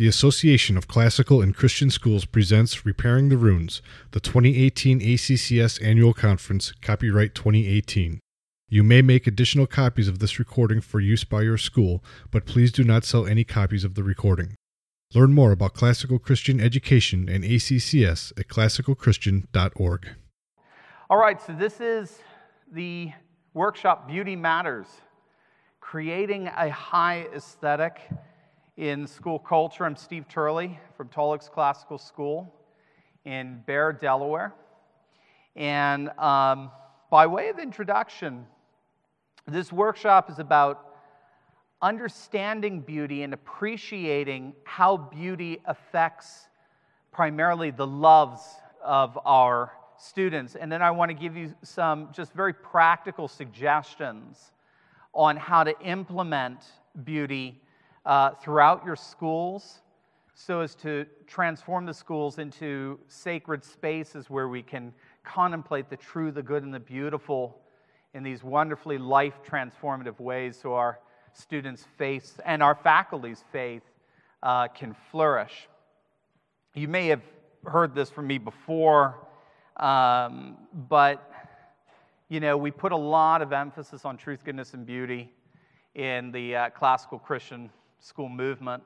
The Association of Classical and Christian Schools presents Repairing the Runes, the 2018 ACCS Annual Conference, copyright 2018. You may make additional copies of this recording for use by your school, but please do not sell any copies of the recording. Learn more about classical Christian education and ACCS at classicalchristian.org. All right, so this is the workshop Beauty Matters, creating a high aesthetic in school culture. I'm Steve Turley from Tulloch's Classical School in Bear, Delaware. And by way of introduction, this workshop is about understanding beauty and appreciating how beauty affects primarily the loves of our students. And then I want to give you some just very practical suggestions on how to implement beauty throughout your schools so as to transform the schools into sacred spaces where we can contemplate the true, the good, and the beautiful in these wonderfully life-transformative ways so our students' faith and our faculty's faith can flourish. You may have heard this from me before, but we put a lot of emphasis on truth, goodness, and beauty in the classical Christian school movement.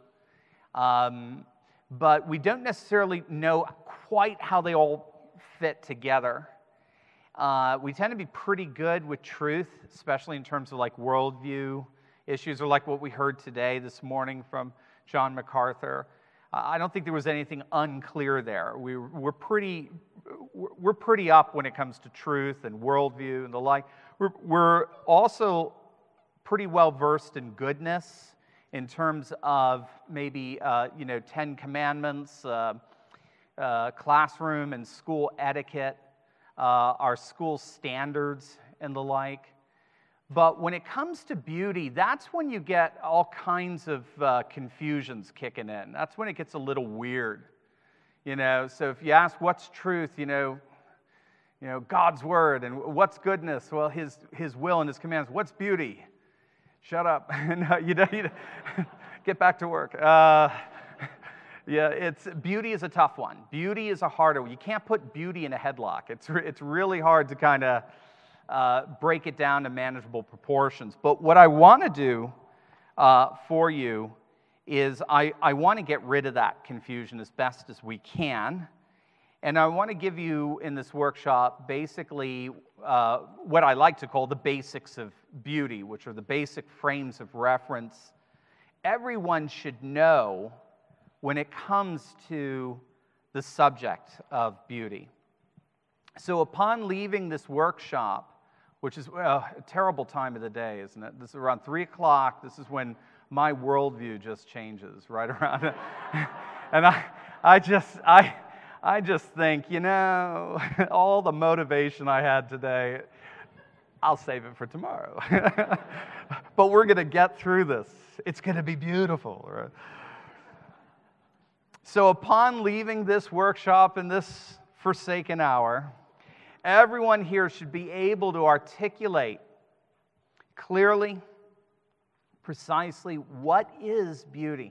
But we don't necessarily know quite how they all fit together. We tend to be pretty good with truth, especially in terms of like worldview issues, or like what we heard today, this morning from John MacArthur. I don't think there was anything unclear there. We're pretty up when it comes to truth and worldview and the like. We're also pretty well versed in goodness in terms of maybe 10 Commandments, classroom and school etiquette, our school standards and the like. But when it comes to beauty, that's when you get all kinds of confusions kicking in. That's when it gets a little weird. So if you ask what's truth, God's word, and what's goodness? Well, His will and His commands. What's beauty? Shut up. No, you get back to work. Beauty is a tough one. Beauty is a harder one. You can't put beauty in a headlock. It's really hard to kind of break it down to manageable proportions. But what I want to do for you is I want to get rid of that confusion as best as we can. And I want to give you in this workshop basically what I like to call the basics of beauty, which are the basic frames of reference everyone should know when it comes to the subject of beauty. So upon leaving this workshop, which is a terrible time of the day, isn't it? This is around 3 o'clock. This is when my worldview just changes right around it. And I just think, all the motivation I had today, I'll save it for tomorrow. But we're going to get through this. It's going to be beautiful, right? So upon leaving this workshop in this forsaken hour, everyone here should be able to articulate clearly, precisely, what is beauty?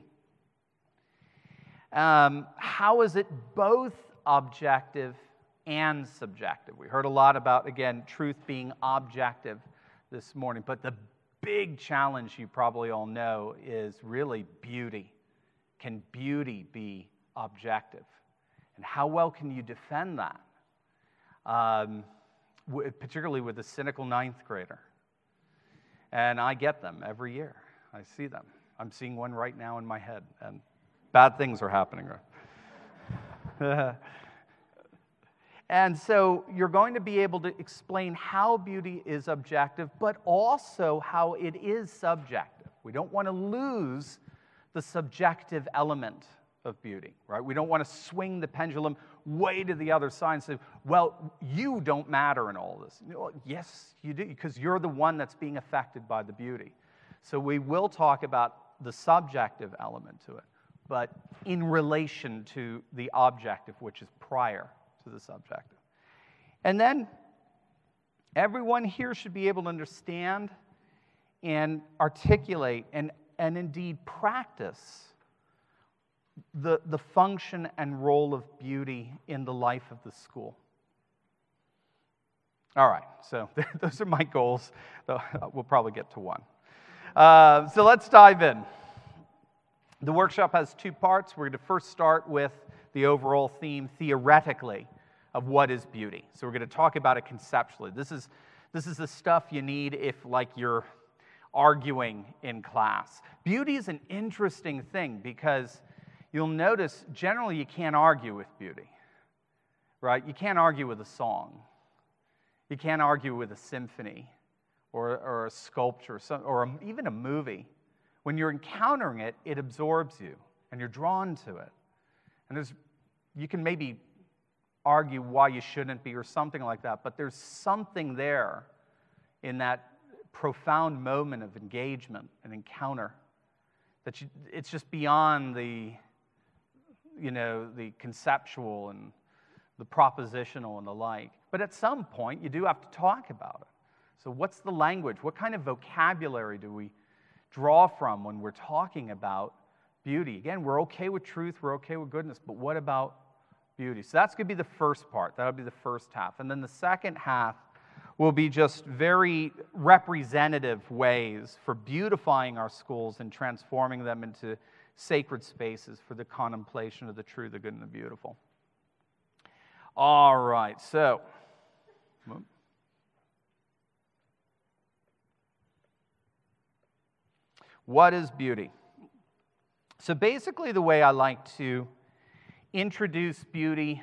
How is it both objective and subjective? We heard a lot about, again, truth being objective this morning, but the big challenge you probably all know is really beauty. Can beauty be objective? And how well can you defend that? Particularly with a cynical ninth grader. And I get them every year. I see them. I'm seeing one right now in my head, and bad things are happening. And so you're going to be able to explain how beauty is objective, but also how it is subjective. We don't want to lose the subjective element of beauty, right? We don't want to swing the pendulum way to the other side and say, well, you don't matter in all this. Yes, you do, because you're the one that's being affected by the beauty. So we will talk about the subjective element to it, but in relation to the objective, which is prior to the subjective. And then everyone here should be able to understand and articulate and indeed practice the function and role of beauty in the life of the school. All right, so those are my goals. We'll probably get to one. So let's dive in. The workshop has two parts. We're going to first start with the overall theme, theoretically, of what is beauty. So we're going to talk about it conceptually. This is the stuff you need if, like, you're arguing in class. Beauty is an interesting thing because you'll notice generally you can't argue with beauty, right? You can't argue with a song. You can't argue with a symphony or a sculpture or even a movie. When you're encountering it, it absorbs you and you're drawn to it. And you can maybe argue why you shouldn't be or something like that, but there's something there in that profound moment of engagement and encounter that it's just beyond the conceptual and the propositional and the like. But at some point, you do have to talk about it. So what's the language? What kind of vocabulary do we draw from when we're talking about beauty? Again, we're okay with truth, we're okay with goodness, but what about beauty? So that's going to be the first part. That'll be the first half. And then the second half will be just very representative ways for beautifying our schools and transforming them into sacred spaces for the contemplation of the true, the good, and the beautiful. All right, so what is beauty? So basically the way I like to introduce beauty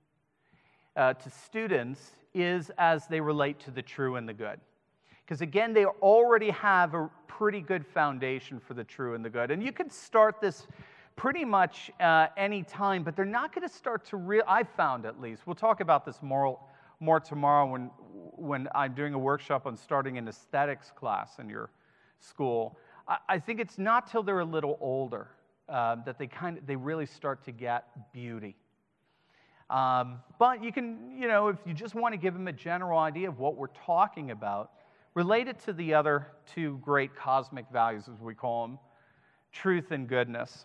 to students is as they relate to the true and the good. Because again, they already have a pretty good foundation for the true and the good. And you can start this pretty much any time, but they're not going to start to I've found at least. We'll talk about this more tomorrow when I'm doing a workshop on starting an aesthetics class in your school. I think it's not till they're a little older that they really start to get beauty. But you can, if you just want to give them a general idea of what we're talking about, relate it to the other two great cosmic values, as we call them, truth and goodness.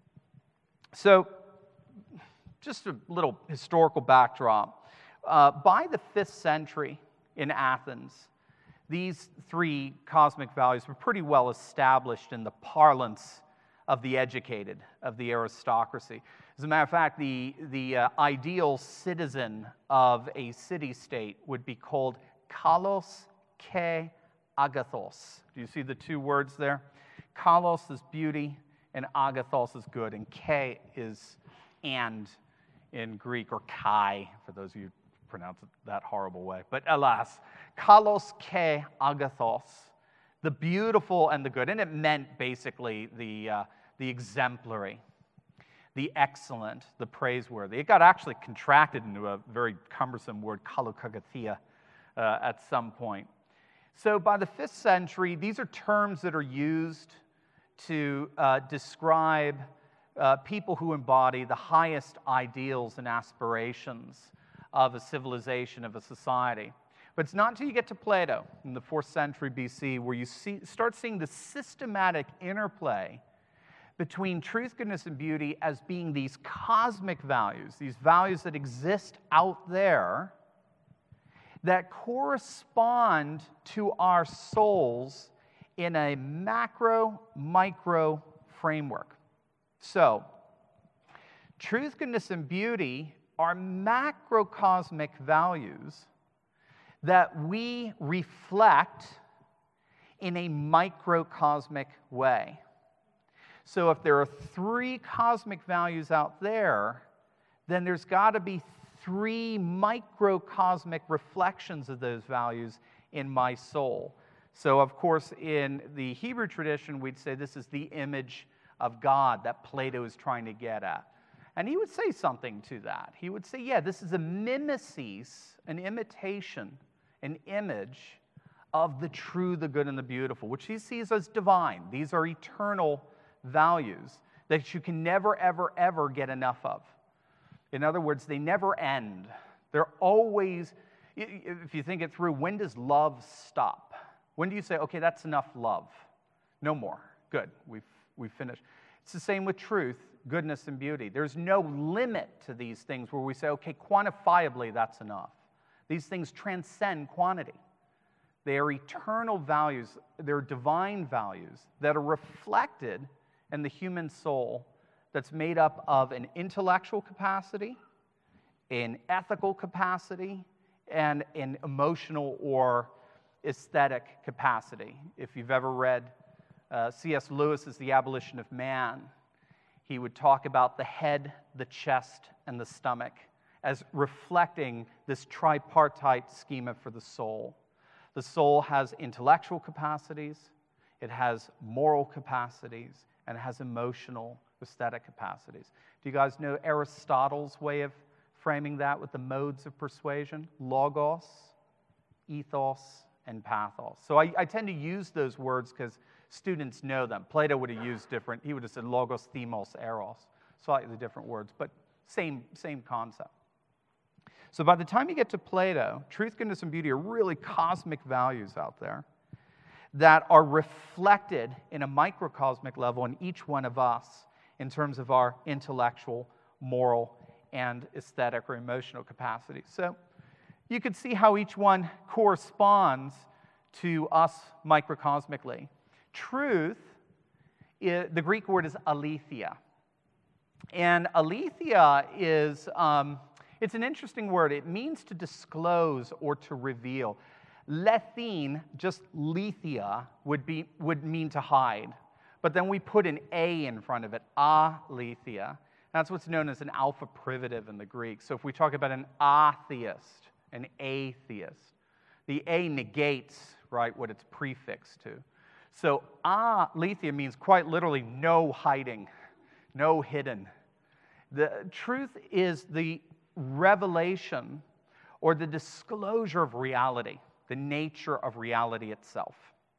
So, just a little historical backdrop. By the 5th century in Athens, these three cosmic values were pretty well established in the parlance of the educated, of the aristocracy. As a matter of fact, the ideal citizen of a city-state would be called kalos ke agathos. Do you see the two words there? Kalos is beauty, and agathos is good, and ke is and in Greek, or kai, for those of you who pronounce it that horrible way. But alas, kalos ke agathos, the beautiful and the good. And it meant basically the exemplary, the excellent, the praiseworthy. It got actually contracted into a very cumbersome word, kalokagathia, at some point. So by the 5th century, these are terms that are used to describe people who embody the highest ideals and aspirations of a civilization, of a society. But it's not until you get to Plato in the 4th century BC where you start seeing the systematic interplay between truth, goodness, and beauty as being these cosmic values, these values that exist out there that correspond to our souls in a macro-micro framework. So, truth, goodness, and beauty are macrocosmic values that we reflect in a microcosmic way. So if there are 3 cosmic values out there, then there's got to be 3 microcosmic reflections of those values in my soul. So, of course, in the Hebrew tradition, we'd say this is the image of God that Plato is trying to get at. And he would say something to that. He would say, yeah, this is a mimesis, an imitation, an image of the true, the good, and the beautiful, which he sees as divine. These are eternal values that you can never, ever, ever get enough of. In other words, they never end. They're always, if you think it through, when does love stop? When do you say, okay, that's enough love? No more. Good, we've finished. It's the same with truth. goodness, and beauty. There's no limit to these things where we say, okay, quantifiably, that's enough. These things transcend quantity. They are eternal values. They're divine values that are reflected in the human soul that's made up of an intellectual capacity, an ethical capacity, and an emotional or aesthetic capacity. If you've ever read C.S. Lewis's The Abolition of Man, he would talk about the head, the chest, and the stomach as reflecting this tripartite schema for the soul. The soul has intellectual capacities, it has moral capacities, and it has emotional, aesthetic capacities. Do you guys know Aristotle's way of framing that with the modes of persuasion? Logos, ethos, and pathos. So I tend to use those words because students know them. Plato would have used different, he would have said logos, themos, eros. Slightly different words, but same concept. So by the time you get to Plato, truth, goodness, and beauty are really cosmic values out there that are reflected in a microcosmic level in each one of us in terms of our intellectual, moral, and aesthetic or emotional capacity. So you can see how each one corresponds to us microcosmically. Truth, the Greek word is aletheia. And aletheia is, it's an interesting word. It means to disclose or to reveal. Lethein, just lethia, would mean to hide. But then we put an A in front of it, aletheia. That's what's known as an alpha privative in the Greek. So if we talk about an atheist, an atheist, the A negates, right, what it's prefixed to. So aletheia means quite literally no hiding, no hidden. The truth is the revelation or the disclosure of reality, the nature of reality itself.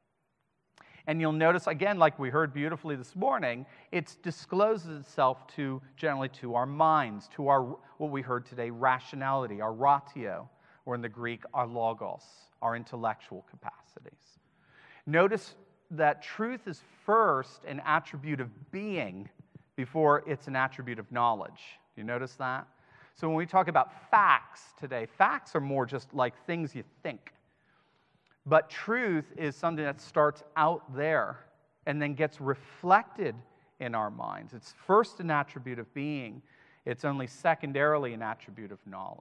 And you'll notice, again, like we heard beautifully this morning, it discloses itself generally to our minds, to our, what we heard today, rationality, our ratio, or in the Greek, our logos, our intellectual capacities. Notice that truth is first an attribute of being before it's an attribute of knowledge. Do you notice that? So when we talk about facts today, facts are more just like things you think. But truth is something that starts out there and then gets reflected in our minds. It's first an attribute of being. It's only secondarily an attribute of knowledge.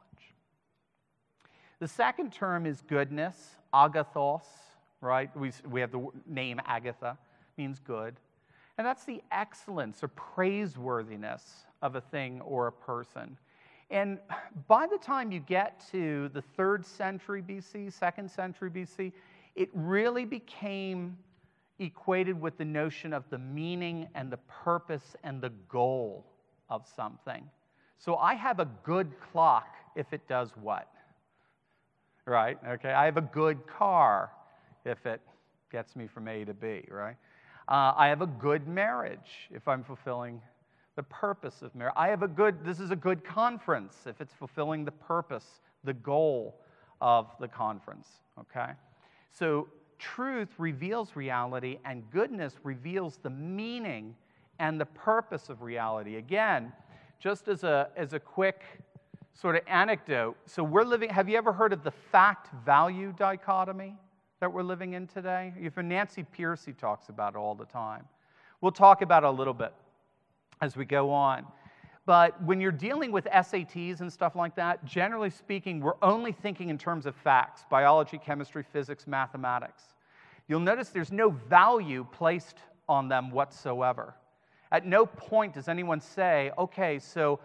The second term is goodness, agathos, right? We have the name Agatha, means good. And that's the excellence or praiseworthiness of a thing or a person. And by the time you get to the 3rd century BC, 2nd century BC, it really became equated with the notion of the meaning and the purpose and the goal of something. So I have a good clock if it does what? Right? Okay, I have a good car if it gets me from A to B, right? I have a good marriage if I'm fulfilling the purpose of marriage. This is a good conference if it's fulfilling the purpose, the goal of the conference, okay? So truth reveals reality and goodness reveals the meaning and the purpose of reality. Again, just as a quick sort of anecdote, so have you ever heard of the fact-value dichotomy that we're living in today? Nancy Pearcey talks about it all the time. We'll talk about it a little bit as we go on. But when you're dealing with SATs and stuff like that, generally speaking, we're only thinking in terms of facts, biology, chemistry, physics, mathematics. You'll notice there's no value placed on them whatsoever. At no point does anyone say, okay, so,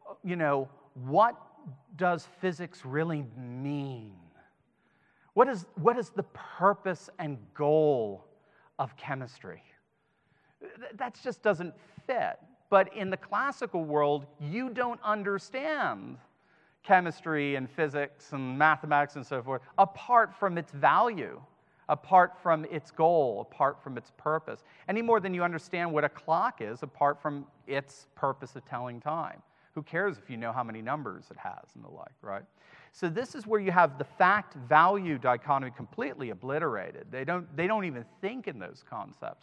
what does physics really mean? What is the purpose and goal of chemistry? That just doesn't fit. But in the classical world, you don't understand chemistry and physics and mathematics and so forth apart from its value, apart from its goal, apart from its purpose, any more than you understand what a clock is apart from its purpose of telling time. Who cares if you know how many numbers it has and the like, right? So this is where you have the fact-value dichotomy completely obliterated. They don't even think in those concepts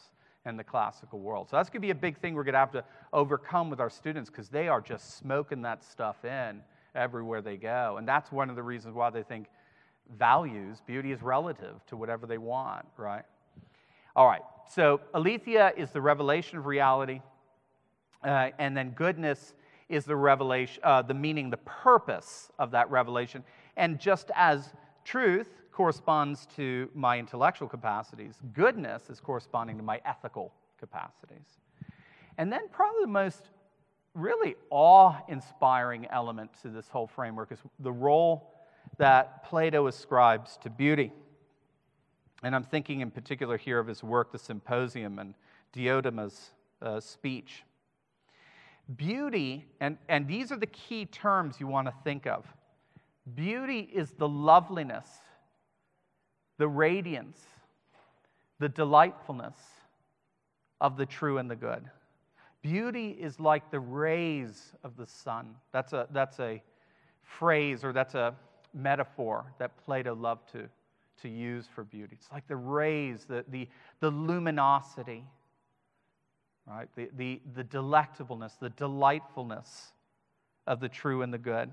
and the classical world. So that's going to be a big thing we're going to have to overcome with our students, because they are just smoking that stuff in everywhere they go. And that's one of the reasons why they think beauty is relative to whatever they want, right? All right, so aletheia is the revelation of reality, and then goodness is the revelation, the meaning, the purpose of that revelation. And just as truth corresponds to my intellectual capacities, goodness is corresponding to my ethical capacities. And then probably the most really awe-inspiring element to this whole framework is the role that Plato ascribes to beauty. And I'm thinking in particular here of his work, The Symposium, and Diotima's speech. Beauty, and these are the key terms you want to think of. Beauty is the loveliness, the radiance, the delightfulness of the true and the good. Beauty is like the rays of the sun. That's a phrase, or that's a metaphor that Plato loved to use for beauty. It's like the rays, the luminosity, right? The delectableness, the delightfulness of the true and the good,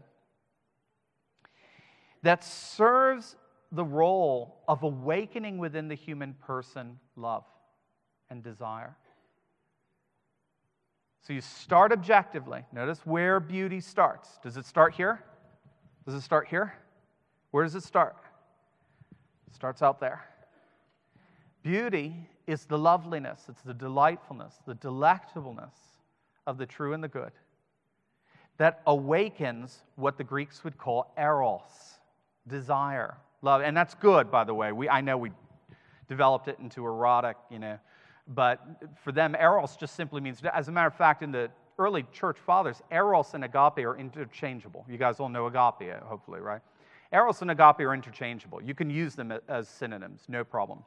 that serves the role of awakening within the human person love and desire. So you start objectively. Notice where beauty starts. Does it start here? Does it start here? Where does it start? It starts out there. Beauty is the loveliness, it's the delightfulness, the delectableness of the true and the good that awakens what the Greeks would call eros, desire, love. And that's good, by the way. I know we developed it into erotic, but for them, eros just simply means, as a matter of fact, in the early church fathers, eros and agape are interchangeable. You guys all know agape, hopefully, right? Eros and agape are interchangeable. You can use them as synonyms, no problem.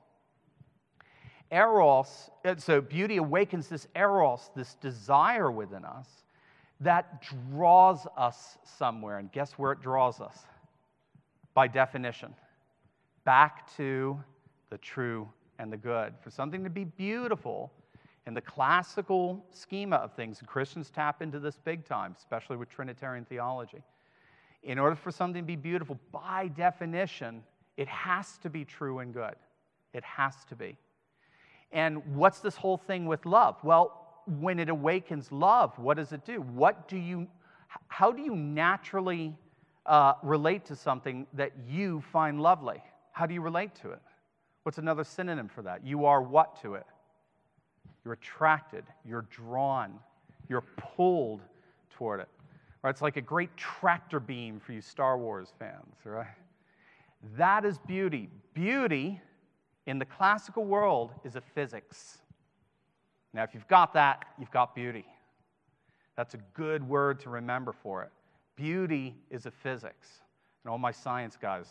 Eros, so beauty awakens this eros, this desire within us that draws us somewhere. And guess where it draws us? By definition, back to the true and the good. For something to be beautiful in the classical schema of things, and Christians tap into this big time, especially with Trinitarian theology. In order for something to be beautiful, by definition, it has to be true and good. It has to be. And what's this whole thing with love? Well, when it awakens love, what does it do? How do you naturally relate to something that you find lovely? How do you relate to it? What's another synonym for that? You are what to it? You're attracted, you're drawn, you're pulled toward it. Right? It's like a great tractor beam for you Star Wars fans, right? That is beauty. Beauty in the classical world is a physics. Now, if you've got that, you've got beauty. That's a good word to remember for it. Beauty is a physics. And all my science guys,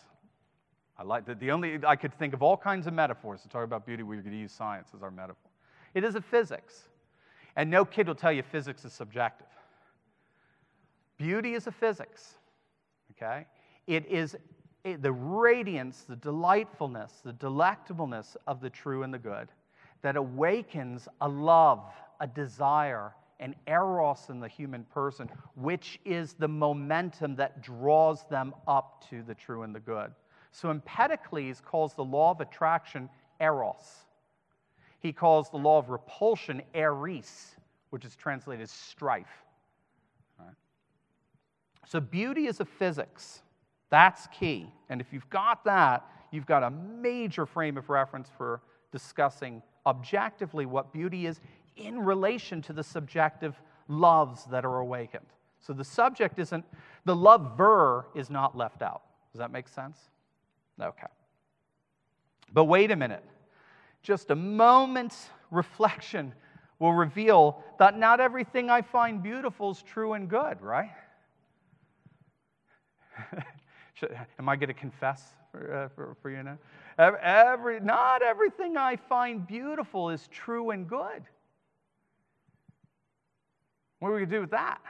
I could think of all kinds of metaphors to talk about beauty. We're going to use science as our metaphor. It is a physics. And no kid will tell you physics is subjective. Beauty is a physics, okay? It is the radiance, the delightfulness, the delectableness of the true and the good that awakens a love, a desire, an eros in the human person, which is the momentum that draws them up to the true and the good. So Empedocles calls the law of attraction eros. He calls the law of repulsion eris, which is translated as strife. Right? So beauty is a physics. That's key. And if you've got that, you've got a major frame of reference for discussing objectively what beauty is in relation to the subjective loves that are awakened. So the subject isn't, the lover is not left out. Does that make sense? Okay. But wait a minute. Just a moment's reflection will reveal that not everything I find beautiful is true and good, right? Am I going to confess for you now? Not everything I find beautiful is true and good. What are we going to do with that?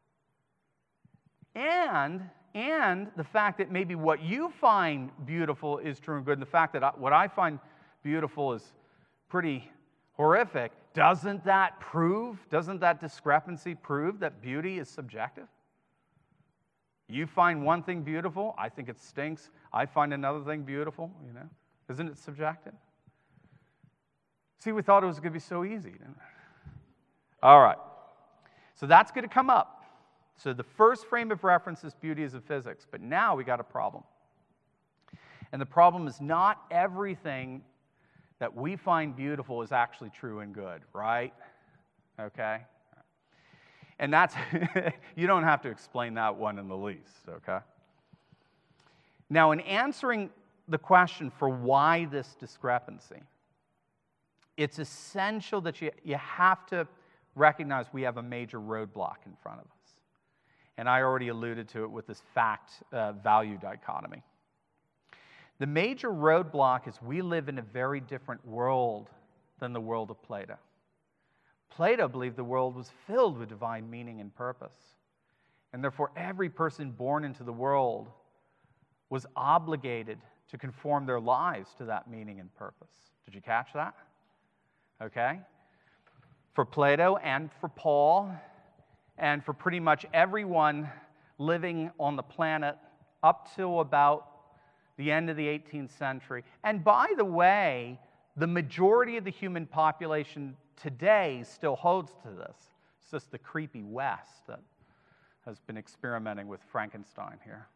And the fact that maybe what you find beautiful is true and good, and the fact that what I find beautiful is pretty horrific, doesn't that discrepancy prove that beauty is subjective? You find one thing beautiful, I think it stinks. I find another thing beautiful, Isn't it subjective? See, we thought it was going to be so easy, didn't we? All right. So that's going to come up. So the first frame of reference is beauty as a physics, but now we got a problem. And the problem is not everything that we find beautiful is actually true and good, right? Okay? And that's, you don't have to explain that one in the least, okay? Now, in answering the question for why this discrepancy, it's essential that you have to recognize we have a major roadblock in front of us. And I already alluded to it with this fact-value dichotomy. The major roadblock is we live in a very different world than the world of Plato. Plato believed the world was filled with divine meaning and purpose. And therefore, every person born into the world was obligated to conform their lives to that meaning and purpose. Did you catch that? Okay? For Plato and for Paul and for pretty much everyone living on the planet up till about the end of the 18th century. And by the way, the majority of the human population today still holds to this. It's just the creepy West that has been experimenting with Frankenstein here.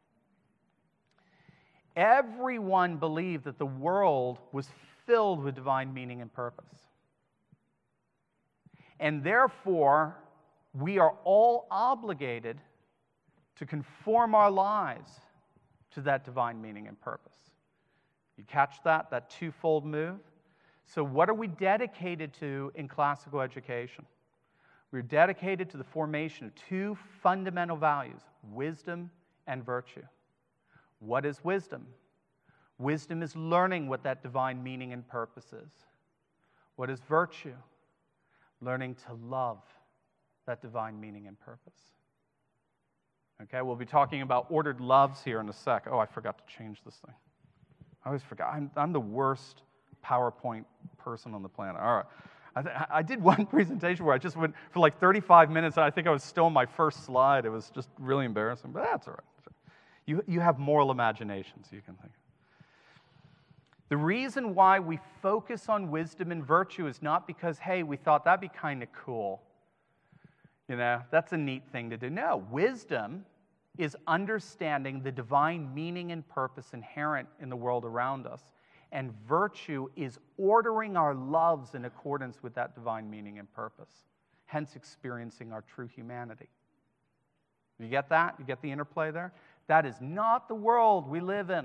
Everyone believed that the world was filled with divine meaning and purpose. And therefore, we are all obligated to conform our lives to that divine meaning and purpose. You catch that twofold move? So what are we dedicated to in classical education? We're dedicated to the formation of two fundamental values, wisdom and virtue. What is wisdom? Wisdom is learning what that divine meaning and purpose is. What is virtue? Learning to love that divine meaning and purpose. Okay, we'll be talking about ordered loves here in a sec. Oh, I forgot to change this thing. I always forgot. I'm the worst PowerPoint person on the planet. All right. I did one presentation where I just went for like 35 minutes, and I think I was still on my first slide. It was just really embarrassing, but that's all right. You have moral imagination, so you can think. The reason why we focus on wisdom and virtue is not because, hey, we thought that'd be kind of cool. That's a neat thing to do. No, wisdom is understanding the divine meaning and purpose inherent in the world around us. And virtue is ordering our loves in accordance with that divine meaning and purpose, hence experiencing our true humanity. You get that? You get the interplay there? That is not the world we live in.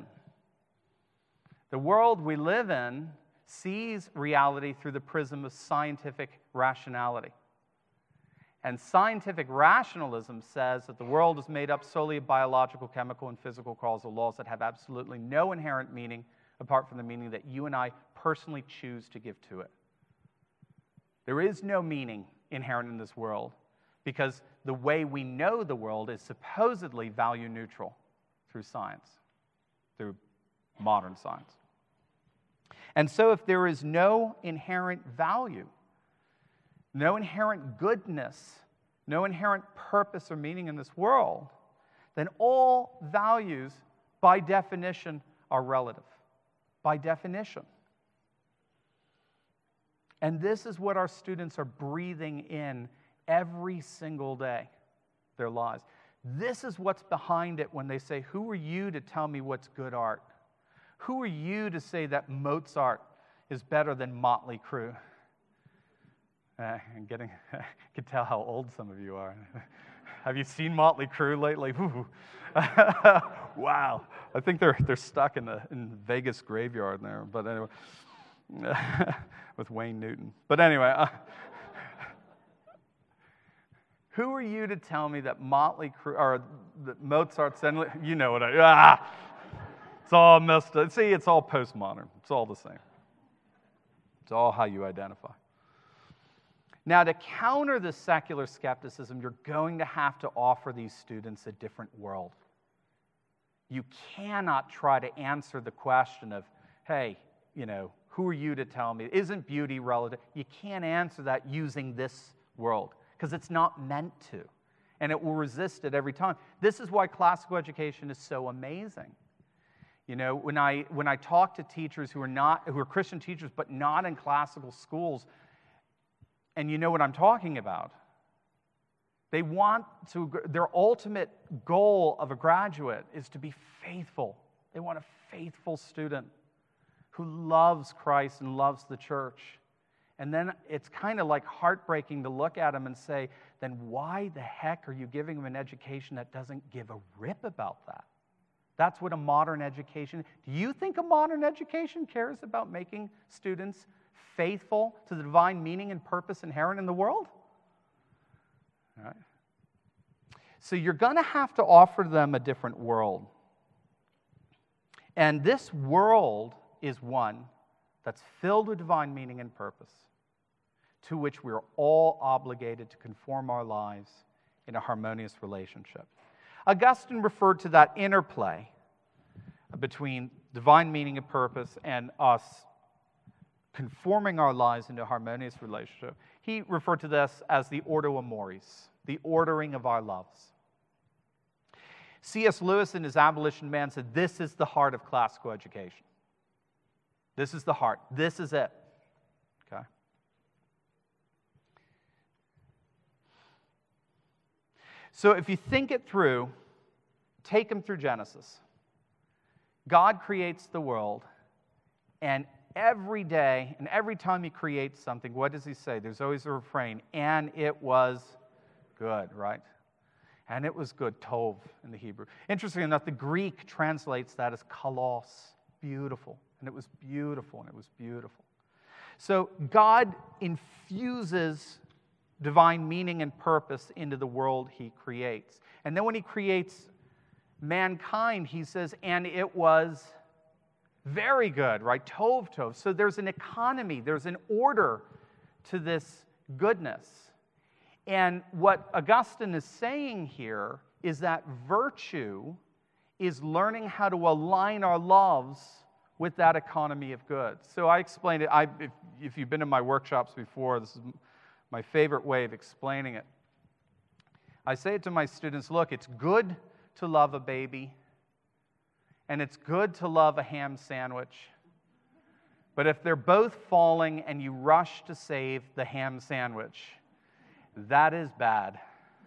The world we live in sees reality through the prism of scientific rationality. And scientific rationalism says that the world is made up solely of biological, chemical, and physical causal laws that have absolutely no inherent meaning apart from the meaning that you and I personally choose to give to it. There is no meaning inherent in this world because the way we know the world is supposedly value neutral through science, through modern science. And so if there is no inherent value, no inherent goodness, no inherent purpose or meaning in this world, then all values, by definition, are relative. By definition. And this is what our students are breathing in every single day, their lives. This is what's behind it when they say, who are you to tell me what's good art? Who are you to say that Mozart is better than Motley Crue? I can tell how old some of you are. Have you seen Motley Crue lately? Wow. I think they're stuck in Vegas graveyard there. But anyway, with Wayne Newton. But anyway, who are you to tell me that Motley Crue or that Mozart's? You know what it's all messed up. See, it's all postmodern. It's all the same. It's all how you identify. Now, to counter this secular skepticism, you're going to have to offer these students a different world. You cannot try to answer the question of, hey, Who are you to tell me? Isn't beauty relative? You can't answer that using this world because it's not meant to. And it will resist it every time. This is why classical education is so amazing. You know, when I talk to teachers who are Christian teachers but not in classical schools, and you know what I'm talking about, their ultimate goal of a graduate is to be faithful. They want a faithful student who loves Christ and loves the church. And then it's kind of like heartbreaking to look at them and say, then why the heck are you giving them an education that doesn't give a rip about that? That's what a modern education... Do you think a modern education cares about making students faithful to the divine meaning and purpose inherent in the world? All right. So you're going to have to offer them a different world. And this world is one that's filled with divine meaning and purpose, to which we're all obligated to conform our lives in a harmonious relationship. Augustine referred to that interplay between divine meaning and purpose and us conforming our lives into a harmonious relationship. He referred to this as the ordo amoris, the ordering of our loves. C.S. Lewis in his Abolition Man said, this is the heart of classical education. This is the heart. This is it. Okay? So if you think it through, take them through Genesis. God creates the world, and every day, and every time he creates something, what does he say? There's always a refrain, and it was good, right? And it was good, tov in the Hebrew. Interestingly enough, the Greek translates that as kalos, beautiful. And it was beautiful, and it was beautiful. So God infuses divine meaning and purpose into the world he creates. And then when he creates mankind, he says, and it was very good, right? Tov, tov. So there's an economy, there's an order to this goodness. And what Augustine is saying here is that virtue is learning how to align our loves with that economy of good. So I explained it. If you've been in my workshops before, this is my favorite way of explaining it. I say it to my students, look, it's good to love a baby, and it's good to love a ham sandwich. But if they're both falling and you rush to save the ham sandwich, that is bad.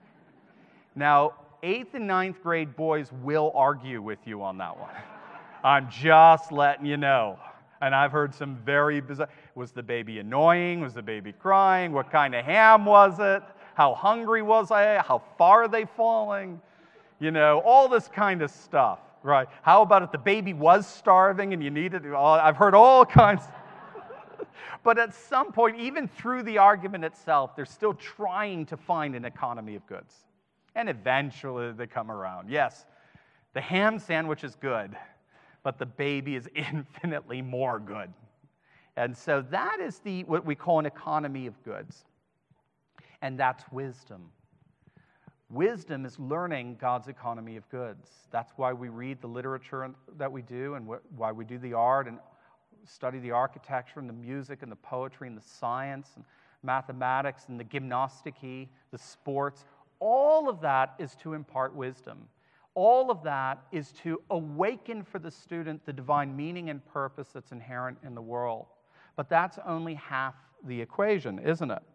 Now, 8th and 9th grade boys will argue with you on that one. I'm just letting you know. And I've heard some very bizarre... Was the baby annoying? Was the baby crying? What kind of ham was it? How hungry was I? How far are they falling? You know, all this kind of stuff, right? How about if the baby was starving and you needed... I've heard all kinds... But at some point, even through the argument itself, they're still trying to find an economy of goods. And eventually they come around. Yes, the ham sandwich is good, but the baby is infinitely more good. And so that is what we call an economy of goods. And that's wisdom. Wisdom is learning God's economy of goods. That's why we read the literature that we do, and why we do the art and study the architecture and the music and the poetry and the science and mathematics and the gymnastiki, the sports. All of that is to impart wisdom. All of that is to awaken for the student the divine meaning and purpose that's inherent in the world. But that's only half the equation, isn't it?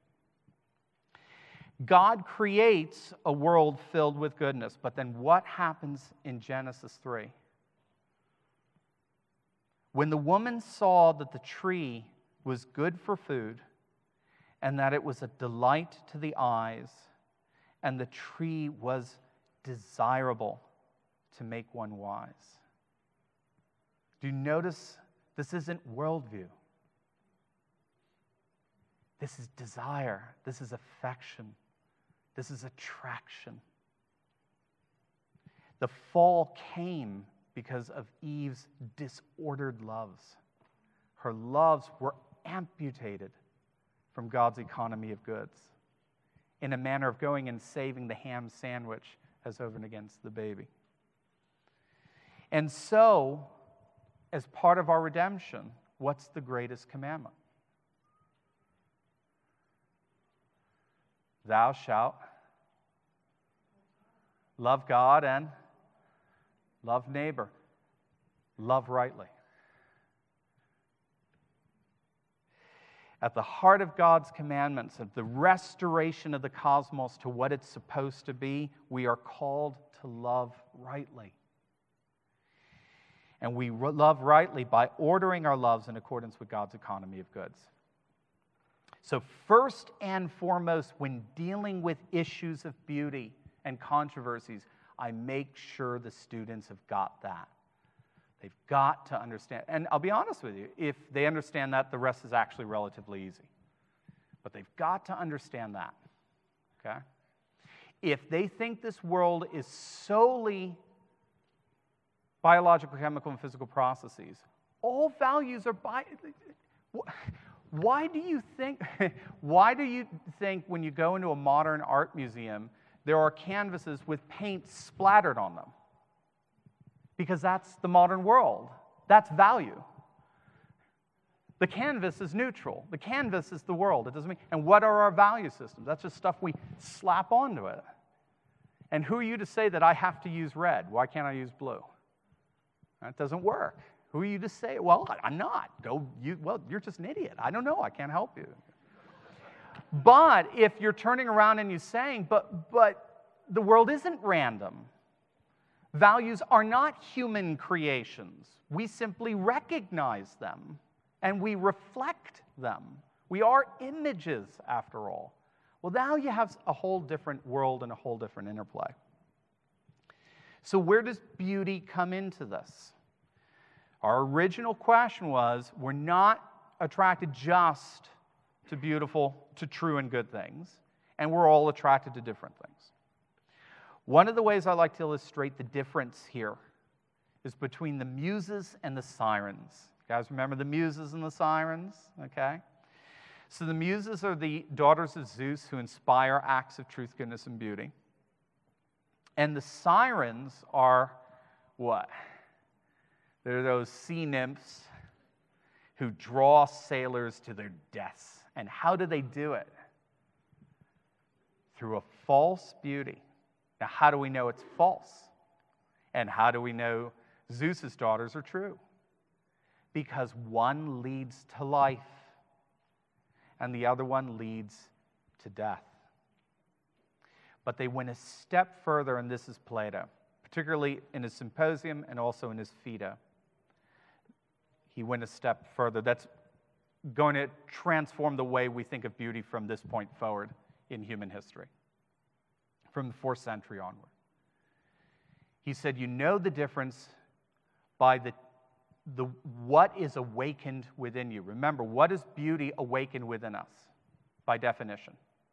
God creates a world filled with goodness, but then what happens in Genesis 3? When the woman saw that the tree was good for food, and that it was a delight to the eyes, and the tree was desirable to make one wise. Do you notice this isn't worldview? This is desire. This is affection. This is attraction. The fall came because of Eve's disordered loves. Her loves were amputated from God's economy of goods in a manner of going and saving the ham sandwich as over and against the baby. And so, as part of our redemption, What's the greatest commandment? Thou shalt love God and love neighbor. Love rightly. At the heart of God's commandments, of the restoration of the cosmos to what it's supposed to be, we are called to love rightly. And we love rightly by ordering our loves in accordance with God's economy of goods. So first and foremost, when dealing with issues of beauty and controversies, I make sure the students have got that. They've got to understand. And I'll be honest with you, if they understand that, the rest is actually relatively easy. But they've got to understand that, okay? If they think this world is solely biological, chemical, and physical processes, all values are Why do you think when you go into a modern art museum, there are canvases with paint splattered on them? Because that's the modern world. That's value. The canvas is neutral. The canvas is the world. It doesn't mean. And what are our value systems? That's just stuff we slap onto it. And who are you to say that I have to use red? Why can't I use blue? That doesn't work. Who are you to say? Well, I'm not. You're just an idiot. I don't know. I can't help you. But if you're turning around and you're saying, but the world isn't random. Values are not human creations. We simply recognize them and we reflect them. We are images, after all. Well, now you have a whole different world and a whole different interplay. So where does beauty come into this? Our original question was, we're not attracted just to beautiful, to true and good things, and we're all attracted to different things. One of the ways I like to illustrate the difference here is between the muses and the sirens. You guys remember the muses and the sirens? Okay. So the muses are the daughters of Zeus who inspire acts of truth, goodness, and beauty. And the sirens are what? They're those sea nymphs who draw sailors to their deaths. And how do they do it? Through a false beauty. Now, how do we know it's false? And how do we know Zeus's daughters are true? Because one leads to life, and the other one leads to death. But they went a step further, and this is Plato, particularly in his Symposium and also in his Phaedo. He went a step further. That's going to transform the way we think of beauty from this point forward in human history, from the 4th century onward. He said, you know the difference by the what is awakened within you. Remember, what is beauty awakened within us by definition?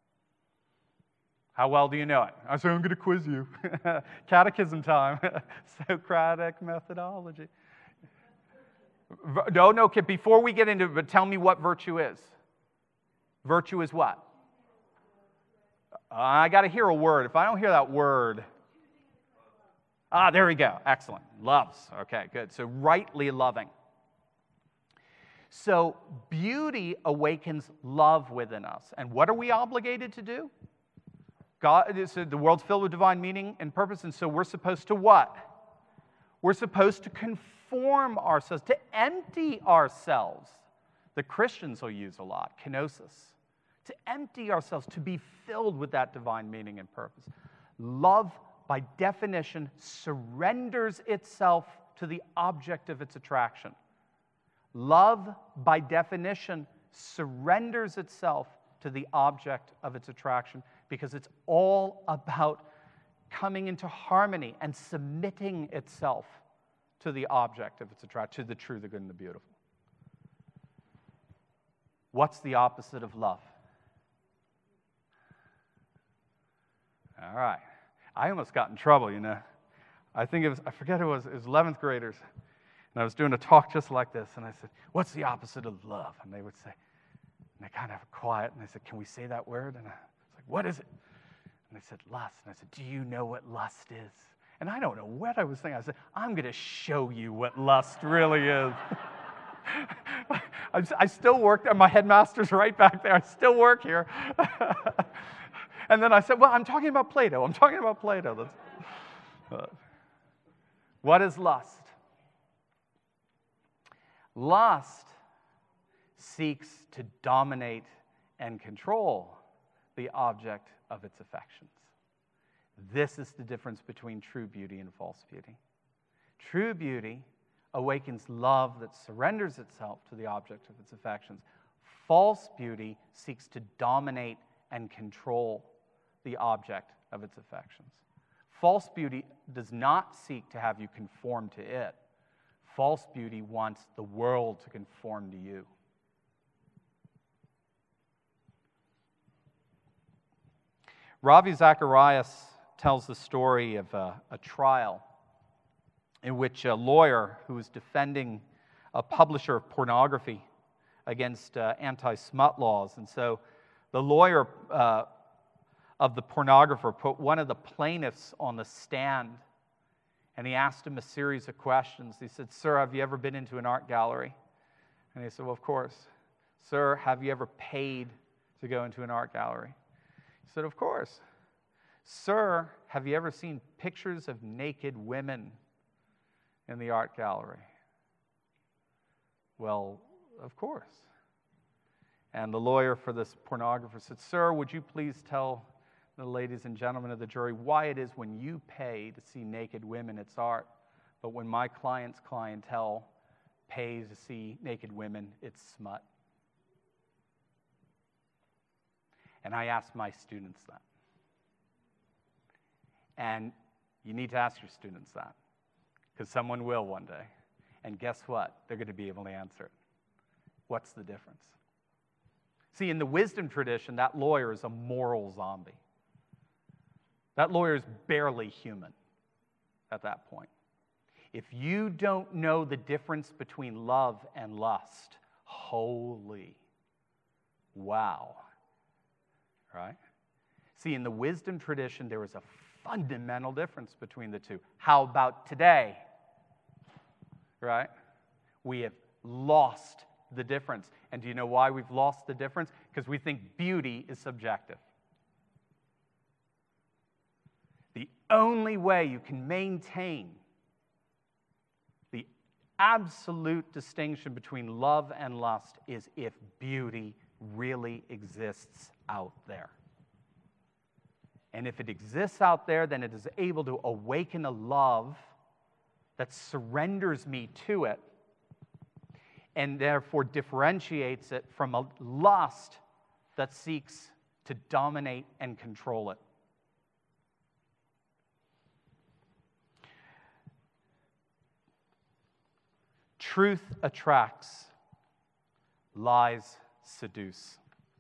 How well do you know it? I say, I'm going to quiz you. Catechism time. Socratic methodology. No, before we get into it, but tell me what virtue is. Virtue is what? I got to hear a word. If I don't hear that word. There we go. Excellent. Loves. Okay, good. So rightly loving. So beauty awakens love within us. And what are we obligated to do? The world's filled with divine meaning and purpose, and so we're supposed to what? We're supposed to conform ourselves, to empty ourselves. The Christians will use a lot, kenosis. To empty ourselves, to be filled with that divine meaning and purpose. Love, by definition, surrenders itself to the object of its attraction. Love, by definition, surrenders itself to the object of its attraction because it's all about coming into harmony and submitting itself to the object of its attraction, to the true, the good, and the beautiful. What's the opposite of love? All right. I almost got in trouble, you know. I forget who it was 11th graders. And I was doing a talk just like this, and I said, what's the opposite of love? And they would say, and they kind of quiet, and they said, can we say that word? And I was like, what is it? And they said, lust. And I said, do you know what lust is? And I don't know what I was thinking. I said, I'm going to show you what lust really is. I still work there. My headmaster's right back there. I still work here. And then I said, well, I'm talking about Plato. I'm talking about Plato. What is lust? Lust seeks to dominate and control the object of its affections. This is the difference between true beauty and false beauty. True beauty awakens love that surrenders itself to the object of its affections. False beauty seeks to dominate and control the object of its affections. False beauty does not seek to have you conform to it. False beauty wants the world to conform to you. Ravi Zacharias tells the story of a trial in which a lawyer who was defending a publisher of pornography against anti-smut laws. And so the lawyer of the pornographer put one of the plaintiffs on the stand, and he asked him a series of questions. He said, "Sir, have you ever been into an art gallery?" And he said, "Well, of course." "Sir, have you ever paid to go into an art gallery?" He said, "Of course." "Sir, have you ever seen pictures of naked women in the art gallery?" "Well, of course." And the lawyer for this pornographer said, "Sir, would you please tell the ladies and gentlemen of the jury why it is when you pay to see naked women, it's art, but when my client's clientele pays to see naked women, it's smut?" And I ask my students that. And you need to ask your students that, because someone will one day. And guess what? They're going to be able to answer it. What's the difference? See, in the wisdom tradition, that lawyer is a moral zombie. That lawyer is barely human at that point. If you don't know the difference between love and lust, holy wow. Right? See, in the wisdom tradition, there is a fundamental difference between the two. How about today? Right? We have lost the difference. And do you know why we've lost the difference? Because we think beauty is subjective. The only way you can maintain the absolute distinction between love and lust is if beauty really exists out there. And if it exists out there, then it is able to awaken a love that surrenders me to it, and therefore differentiates it from a lust that seeks to dominate and control it. Truth attracts, lies seduce.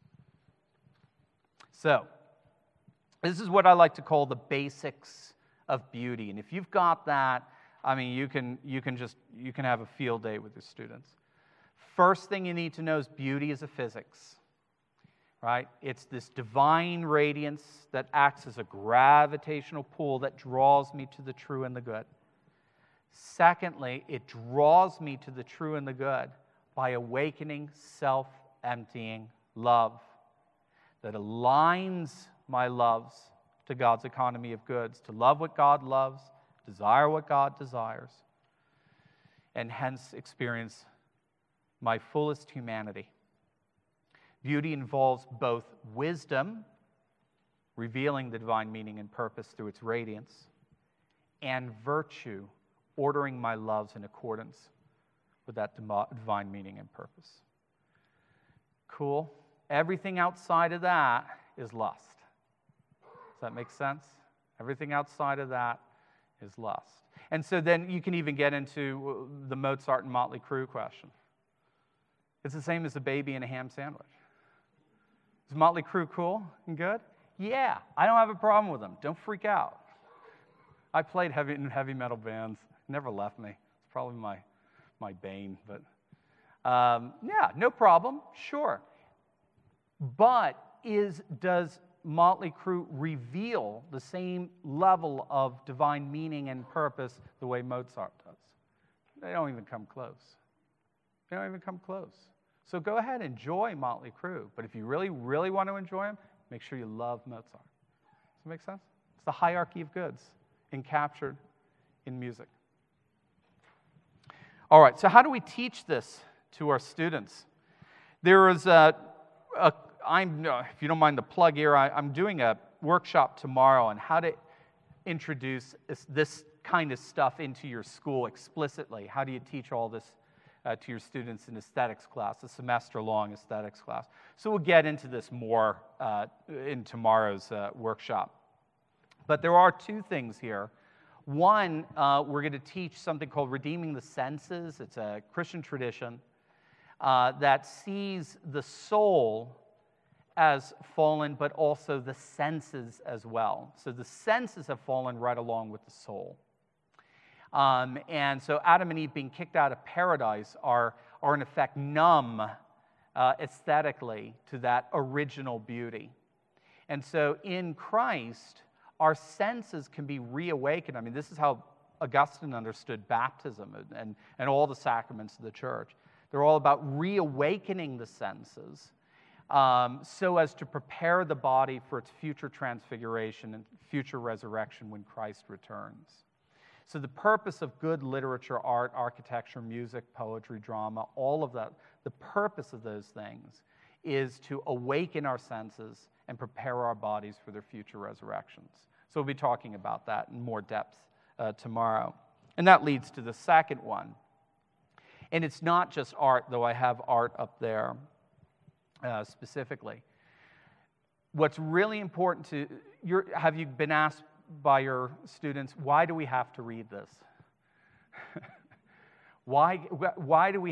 So, this is what I like to call the basics of beauty. And if you've got that, I mean, you can have a field day with your students. First thing you need to know is beauty is a physics, right? It's this divine radiance that acts as a gravitational pull that draws me to the true and the good. Secondly, it draws me to the true and the good by awakening self-emptying love that aligns my loves to God's economy of goods, to love what God loves, desire what God desires, and hence experience my fullest humanity. Beauty involves both wisdom, revealing the divine meaning and purpose through its radiance, and virtue, ordering my loves in accordance with that divine meaning and purpose. Cool. Everything outside of that is lust. Does that make sense? Everything outside of that is lust. And so then you can even get into the Mozart and Motley Crue question. It's the same as a baby and a ham sandwich. Is Motley Crue cool and good? Yeah, I don't have a problem with them. Don't freak out. I played in heavy metal bands. Never left me. It's probably my bane. But yeah, no problem. Sure. But does Motley Crue reveal the same level of divine meaning and purpose the way Mozart does? They don't even come close. They don't even come close. So go ahead, enjoy Motley Crue. But if you really, really want to enjoy them, make sure you love Mozart. Does that make sense? It's the hierarchy of goods encaptured in music. All right, so how do we teach this to our students? There is if you don't mind the plug here, I'm doing a workshop tomorrow on how to introduce this kind of stuff into your school explicitly. How do you teach all this to your students in aesthetics class, a semester-long aesthetics class? So we'll get into this more in tomorrow's workshop. But there are two things here. One, we're going to teach something called Redeeming the Senses. It's a Christian tradition that sees the soul as fallen, but also the senses as well. So the senses have fallen right along with the soul. And so Adam and Eve being kicked out of paradise are in effect numb aesthetically to that original beauty. And so in Christ, our senses can be reawakened. I mean, this is how Augustine understood baptism and all the sacraments of the church. They're all about reawakening the senses so as to prepare the body for its future transfiguration and future resurrection when Christ returns. So the purpose of good literature, art, architecture, music, poetry, drama, all of that, the purpose of those things is to awaken our senses and prepare our bodies for their future resurrections. So we'll be talking about that in more depth tomorrow. And that leads to the second one. And it's not just art, though I have art up there specifically. What's really important have you been asked by your students, why do we have to read this? Why do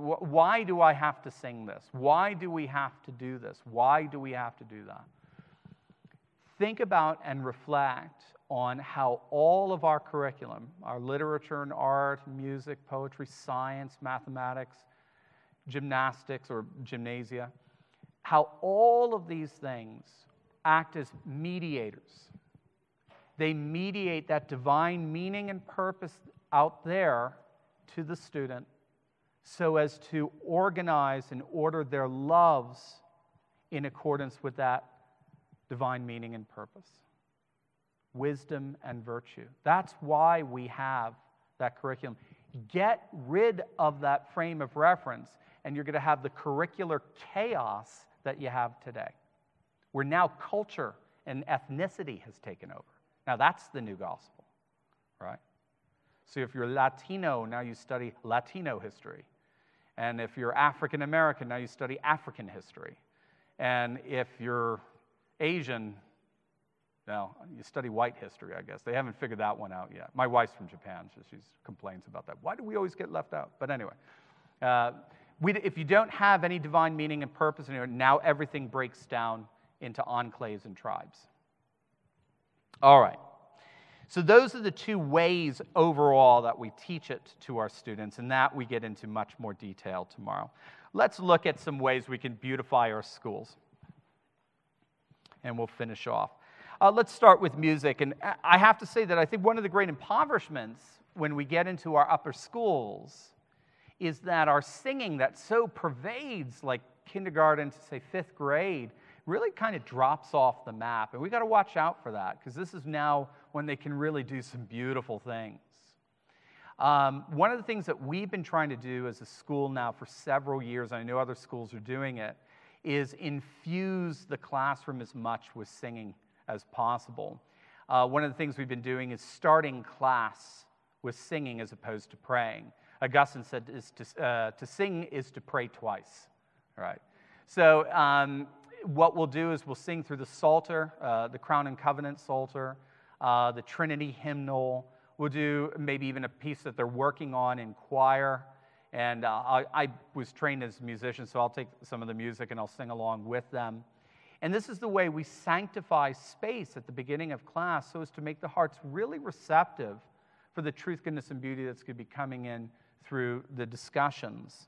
I have to sing this? Why do we have to do this? Why do we have to do that? Think about and reflect on how all of our curriculum, our literature and art, music, poetry, science, mathematics, gymnastics or gymnasia, how all of these things act as mediators. They mediate that divine meaning and purpose out there to the student so as to organize and order their loves in accordance with that divine meaning and purpose. Wisdom and virtue. That's why we have that curriculum. Get rid of that frame of reference, and you're going to have the curricular chaos that you have today, where now culture and ethnicity has taken over. Now that's the new gospel, right? So if you're Latino, now you study Latino history. And if you're African American, now you study African history. And if you're Asian, now you study white history, I guess. They haven't figured that one out yet. My wife's from Japan, so she complains about that. Why do we always get left out? But anyway, if you don't have any divine meaning and purpose in it, now everything breaks down into enclaves and tribes. All right. So those are the two ways overall that we teach it to our students, and that we get into much more detail tomorrow. Let's look at some ways we can beautify our schools. And we'll finish off. Let's start with music. And I have to say that I think one of the great impoverishments when we get into our upper schools is that our singing that so pervades like kindergarten to, say, 5th grade really kind of drops off the map. And we've got to watch out for that, because this is now when they can really do some beautiful things. One of the things that we've been trying to do as a school now for several years, and I know other schools are doing it, is infuse the classroom as much with singing as possible. One of the things we've been doing is starting class with singing as opposed to praying. Augustine said to sing is to pray twice. All right. So what we'll do is we'll sing through the Psalter, the Crown and Covenant Psalter, the Trinity hymnal. We'll do maybe even a piece that they're working on in choir. And I was trained as a musician, so I'll take some of the music and I'll sing along with them. And this is the way we sanctify space at the beginning of class so as to make the hearts really receptive for the truth, goodness, and beauty that's going to be coming in through the discussions.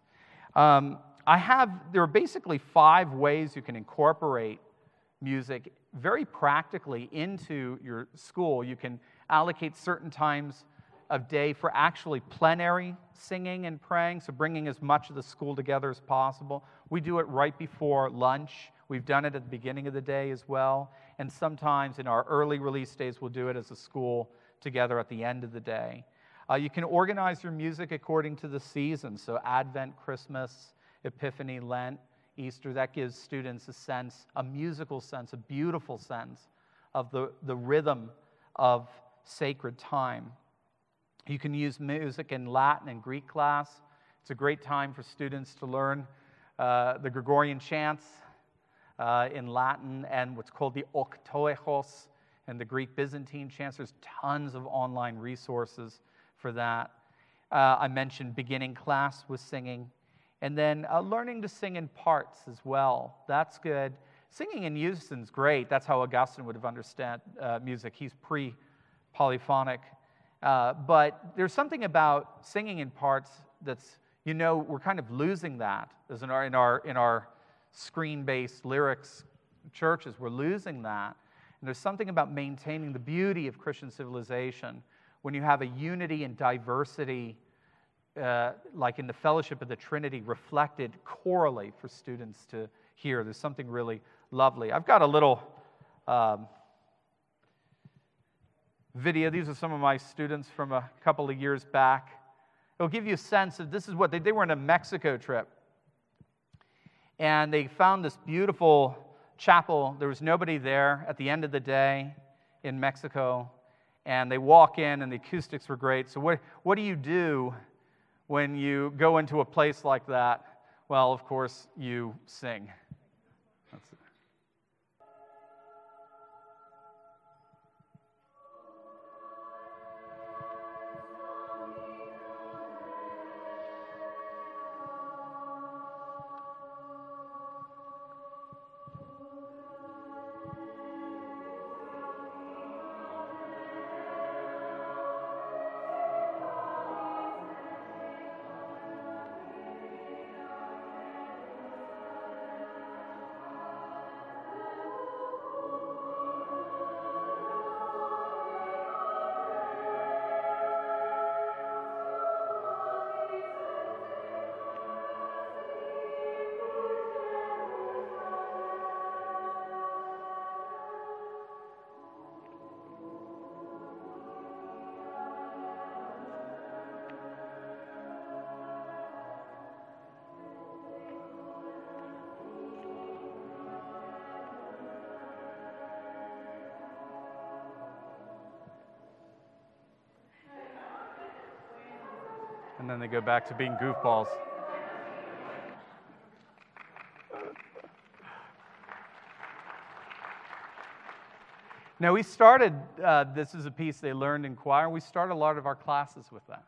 There are basically 5 ways you can incorporate music very practically into your school. You can allocate certain times of day for actually plenary singing and praying, so bringing as much of the school together as possible. We do it right before lunch. We've done it at the beginning of the day as well. And sometimes in our early release days, we'll do it as a school together at the end of the day. You can organize your music according to the season. So Advent, Christmas, Epiphany, Lent, Easter, that gives students a sense, a musical sense, a beautiful sense of the rhythm of sacred time. You can use music in Latin and Greek class. It's a great time for students to learn the Gregorian chants in Latin and what's called the Oktoechos and the Greek Byzantine chants. There's tons of online resources for that. I mentioned beginning class with singing. And then learning to sing in parts as well. That's good. Singing in unison is great. That's how Augustine would have understood music. He's pre-polyphonic. But there's something about singing in parts that's, we're kind of losing that as in our screen-based lyrics churches. We're losing that. And there's something about maintaining the beauty of Christian civilization when you have a unity and diversity, like in the fellowship of the Trinity, reflected chorally for students to hear. There's something really lovely. I've got a little video. These are some of my students from a couple of years back. It'll give you a sense of this is what they were on a Mexico trip. And they found this beautiful chapel. There was nobody there at the end of the day in Mexico. And they walk in, and the acoustics were great. So what do you do when you go into a place like that? Well, of course, you sing. That's it. And then they go back to being goofballs. Now, we started, this is a piece they learned in choir. We started a lot of our classes with that.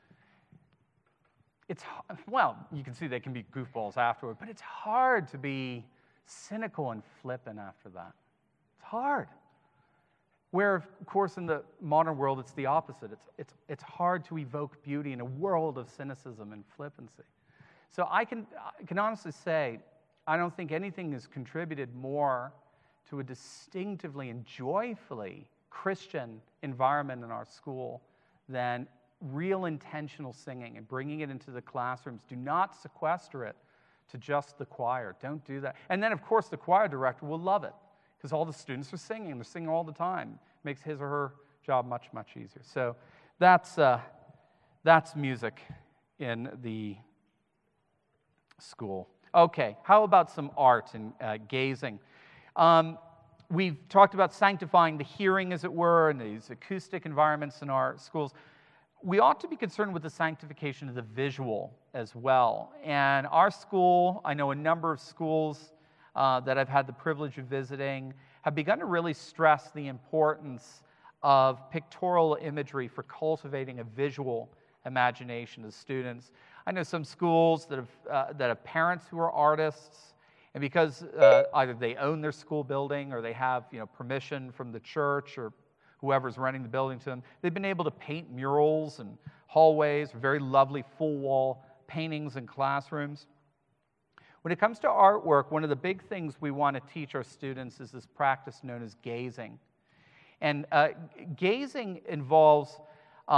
You can see they can be goofballs afterward, but it's hard to be cynical and flippant after that. It's hard. Where, of course, in the modern world, it's the opposite. It's hard to evoke beauty in a world of cynicism and flippancy. So I can honestly say, I don't think anything has contributed more to a distinctively and joyfully Christian environment in our school than real intentional singing and bringing it into the classrooms. Do not sequester it to just the choir. Don't do that. And then, of course, the choir director will love it because all the students are singing. They're singing all the time. Makes his or her job much, much easier. So that's music in the school. Okay, how about some art and gazing? We've talked about sanctifying the hearing, as it were, and these acoustic environments in our schools. We ought to be concerned with the sanctification of the visual as well. And our school, I know a number of schools that I've had the privilege of visiting, have begun to really stress the importance of pictorial imagery for cultivating a visual imagination of students. I know some schools that have parents who are artists, and because either they own their school building or they have permission from the church or whoever's renting the building to them, they've been able to paint murals and hallways, very lovely full-wall paintings in classrooms. When it comes to artwork, one of the big things we want to teach our students is this practice known as gazing. And gazing involves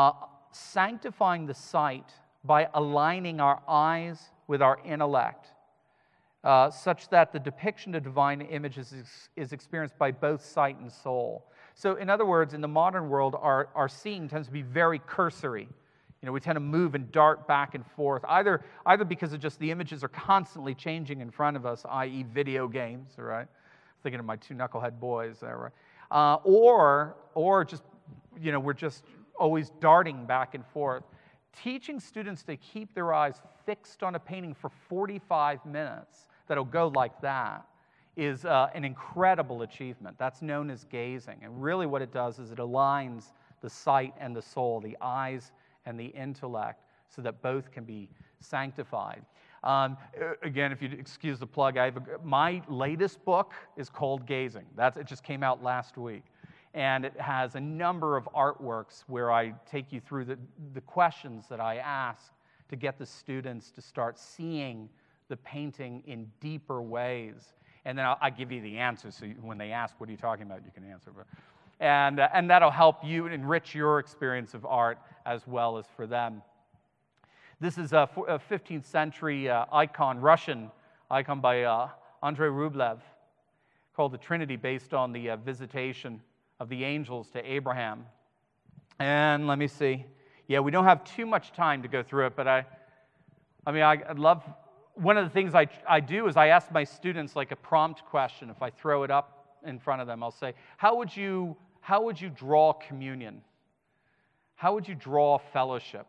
sanctifying the sight by aligning our eyes with our intellect, such that the depiction of divine images is experienced by both sight and soul. So in other words, in the modern world, our seeing tends to be very cursory. We tend to move and dart back and forth, either because of just the images are constantly changing in front of us, i.e. video games, right? Thinking of my two knucklehead boys there, right? Or just, we're just always darting back and forth. Teaching students to keep their eyes fixed on a painting for 45 minutes that'll go like that is an incredible achievement. That's known as gazing. And really what it does is it aligns the sight and the soul, the eyes and the intellect, so that both can be sanctified. Again, if you'd excuse the plug, my latest book is called Gazing. It just came out last week. And it has a number of artworks where I take you through the questions that I ask to get the students to start seeing the painting in deeper ways. And then I give you the answers, so when they ask, what are you talking about, you can answer. And that'll help you enrich your experience of art as well as for them. This is a 15th century icon, Russian icon by Andrei Rublev, called the Trinity, based on the visitation of the angels to Abraham. And let me see. Yeah, we don't have too much time to go through it, but I love, one of the things I do is I ask my students like a prompt question. If I throw it up in front of them, I'll say, how would you draw communion? How would you draw fellowship?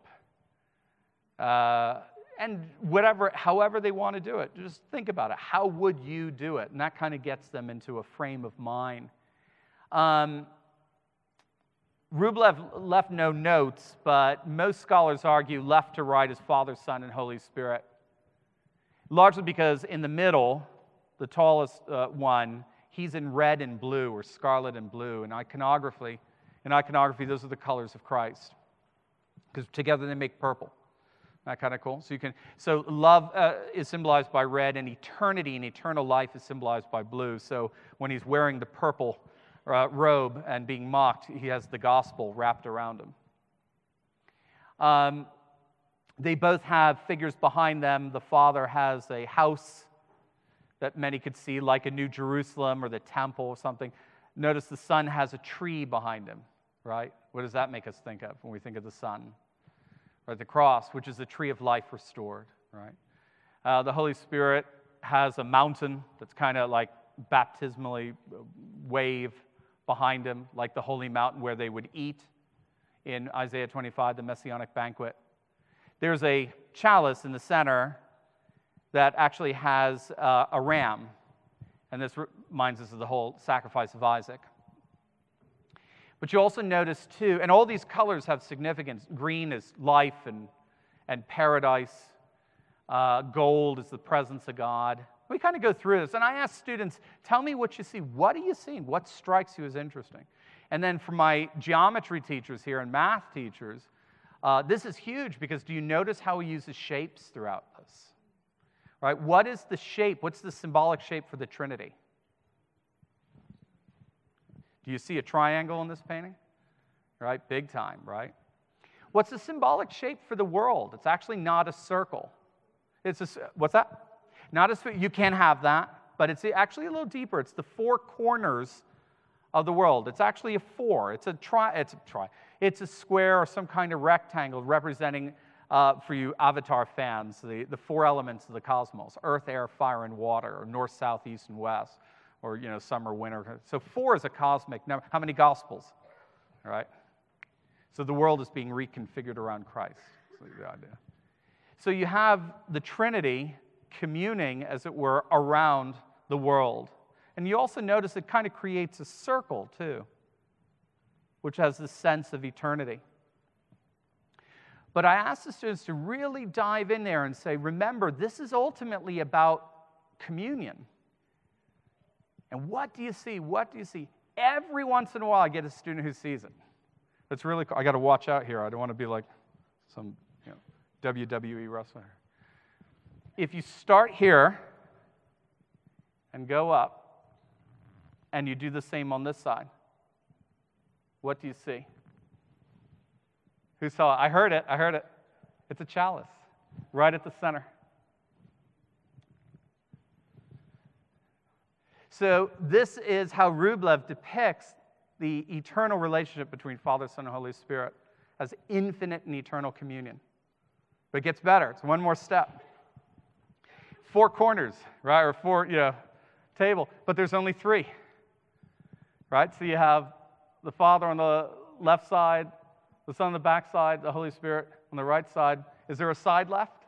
And however they want to do it, just think about it. How would you do it? And that kind of gets them into a frame of mind. Rublev left no notes, but most scholars argue left to right is Father, Son, and Holy Spirit. Largely because in the middle, the tallest one, he's in red and blue, or scarlet and blue. In iconography, those are the colors of Christ, because together they make purple. That kind of cool. So love is symbolized by red, and eternity and eternal life is symbolized by blue. So when he's wearing the purple robe and being mocked, he has the gospel wrapped around him. They both have figures behind them. The Father has a house that many could see, like a New Jerusalem or the temple or something. Notice the Son has a tree behind him, right? What does that make us think of when we think of the Son? Or the cross, which is the tree of life restored, right? The Holy Spirit has a mountain that's kind of like baptismally wave behind him, like the holy mountain where they would eat in Isaiah 25, the Messianic banquet. There's a chalice in the center that actually has a ram, and this reminds us of the whole sacrifice of Isaac. But you also notice, too, and all these colors have significance. Green is life and paradise. Gold is the presence of God. We kind of go through this, and I ask students, tell me what you see. What are you seeing? What strikes you as interesting? And then for my geometry teachers here and math teachers, this is huge, because do you notice how he uses shapes throughout this? Right? What is the shape? What's the symbolic shape for the Trinity? Do you see a triangle in this painting? Right? Big time, right? What's the symbolic shape for the world? It's actually not a circle. What's that? Not a, you can have that, but it's actually a little deeper. It's the four corners of the world. It's actually a four. It's a square or some kind of rectangle representing, for you Avatar fans, the four elements of the cosmos: earth, air, fire, and water, or north, south, east, and west, or summer, winter. So four is a cosmic number. How many gospels? All right. So the world is being reconfigured around Christ. That's the idea. So you have the Trinity communing, as it were, around the world. And you also notice it kind of creates a circle, too, which has this sense of eternity. But I ask the students to really dive in there and say, remember, this is ultimately about communion. And what do you see? What do you see? Every once in a while, I get a student who sees it. It's really cool. I got to watch out here. I don't want to be like some WWE wrestler. If you start here and go up, and you do the same on this side, what do you see? Who saw it? I heard it. It's a chalice, right at the center. So this is how Rublev depicts the eternal relationship between Father, Son, and Holy Spirit as infinite and eternal communion. But it gets better. It's one more step. 4 corners, right? Or 4, table. But there's only 3, right? So you have the Father on the left side, the Son on the back side, the Holy Spirit on the right side. Is there a side left?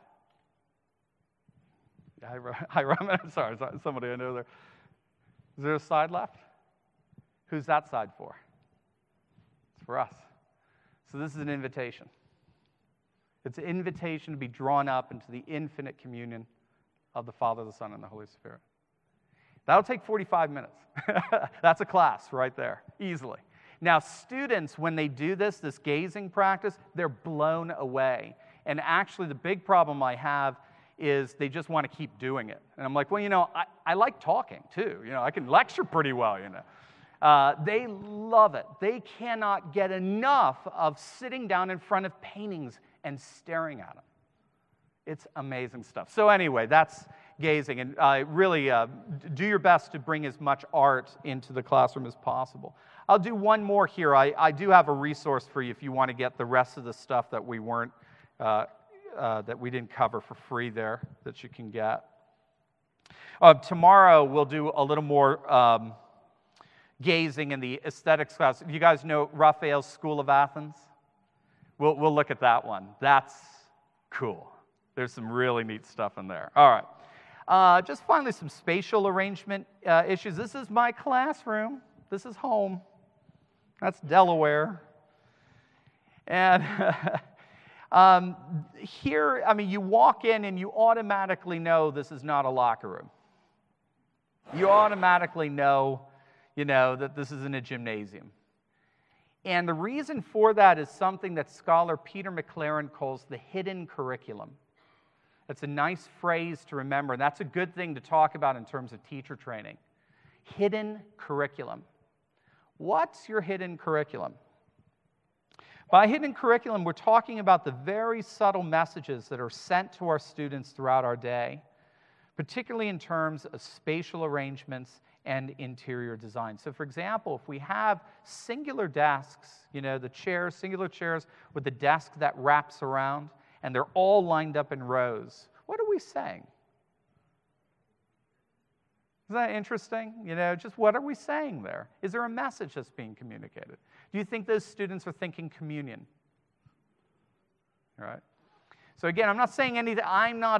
I'm sorry, somebody I know there. Is there a side left? Who's that side for? It's for us. So this is an invitation. It's an invitation to be drawn up into the infinite communion of the Father, the Son, and the Holy Spirit. That'll take 45 minutes. That's a class right there, easily. Now, students, when they do this gazing practice, they're blown away. And actually, the big problem I have is they just want to keep doing it. And I'm like, well, I like talking, too. I can lecture pretty well, They love it. They cannot get enough of sitting down in front of paintings and staring at them. It's amazing stuff. So anyway, that's gazing. And really do your best to bring as much art into the classroom as possible. I'll do one more here. I do have a resource for you if you want to get the rest of the stuff that we weren't that we didn't cover for free there that you can get. Tomorrow we'll do a little more gazing in the aesthetics class. You guys know Raphael's School of Athens? We'll look at that one. That's cool. There's some really neat stuff in there. All right. Just finally some spatial arrangement issues. This is my classroom. This is home. That's Delaware. And here, you walk in and you automatically know this is not a locker room. You automatically know, that this isn't a gymnasium. And the reason for that is something that scholar Peter McLaren calls the hidden curriculum. That's a nice phrase to remember, and that's a good thing to talk about in terms of teacher training. Hidden curriculum. What's your hidden curriculum? By hidden curriculum, we're talking about the very subtle messages that are sent to our students throughout our day, particularly in terms of spatial arrangements and interior design. So for example, if we have singular desks, the chairs, singular chairs with a desk that wraps around, and they're all lined up in rows, what are we saying? Isn't that interesting? Just what are we saying there? Is there a message that's being communicated? Do you think those students are thinking communion? All right. So again, I'm not saying anything. I'm not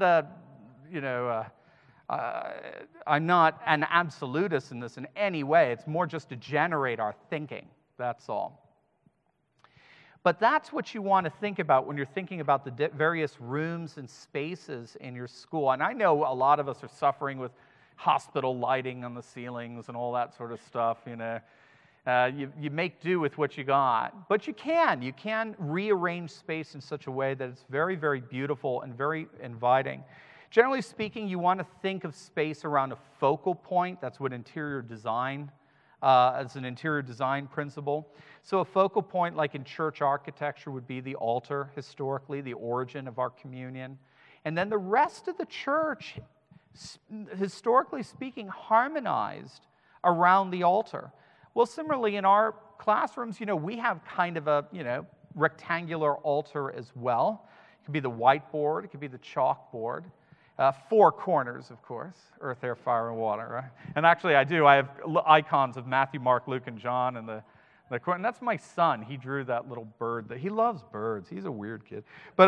I'm not an absolutist in this in any way. It's more just to generate our thinking. That's all. But that's what you want to think about when you're thinking about the various rooms and spaces in your school. And I know a lot of us are suffering with hospital lighting on the ceilings and all that sort of stuff, You make do with what you got. But you can rearrange space in such a way that it's very, very beautiful and very inviting. Generally speaking, you want to think of space around a focal point. That's what interior design, as an interior design principle. So a focal point, like in church architecture, would be the altar, historically, the origin of our communion. And then the rest of the church, historically speaking, harmonized around the altar. Well, similarly, in our classrooms, we have kind of a, rectangular altar as well. It could be the whiteboard. It could be the chalkboard. 4 corners, of course, earth, air, fire, and water, right? And actually, I have icons of Matthew, Mark, Luke, and John in the corner. And that's my son. He drew that little bird. He loves birds. He's a weird kid. But,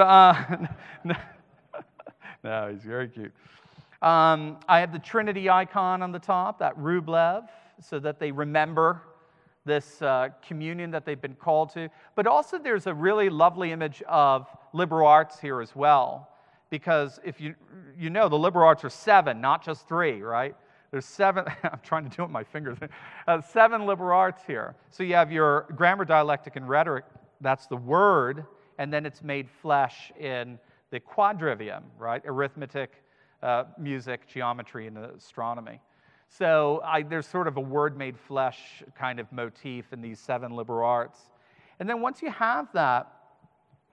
no, he's very cute. I have the Trinity icon on the top, that Rublev, so that they remember this communion that they've been called to. But also there's a really lovely image of liberal arts here as well. Because if you know, the liberal arts are 7, not just 3, right? There's 7, I'm trying to do it with my fingers. 7 liberal arts here. So you have your grammar, dialectic, and rhetoric. That's the word. And then it's made flesh in the quadrivium, right? Arithmetic, music, geometry, and astronomy. So there's sort of a word made flesh kind of motif in these 7 liberal arts. And then once you have that,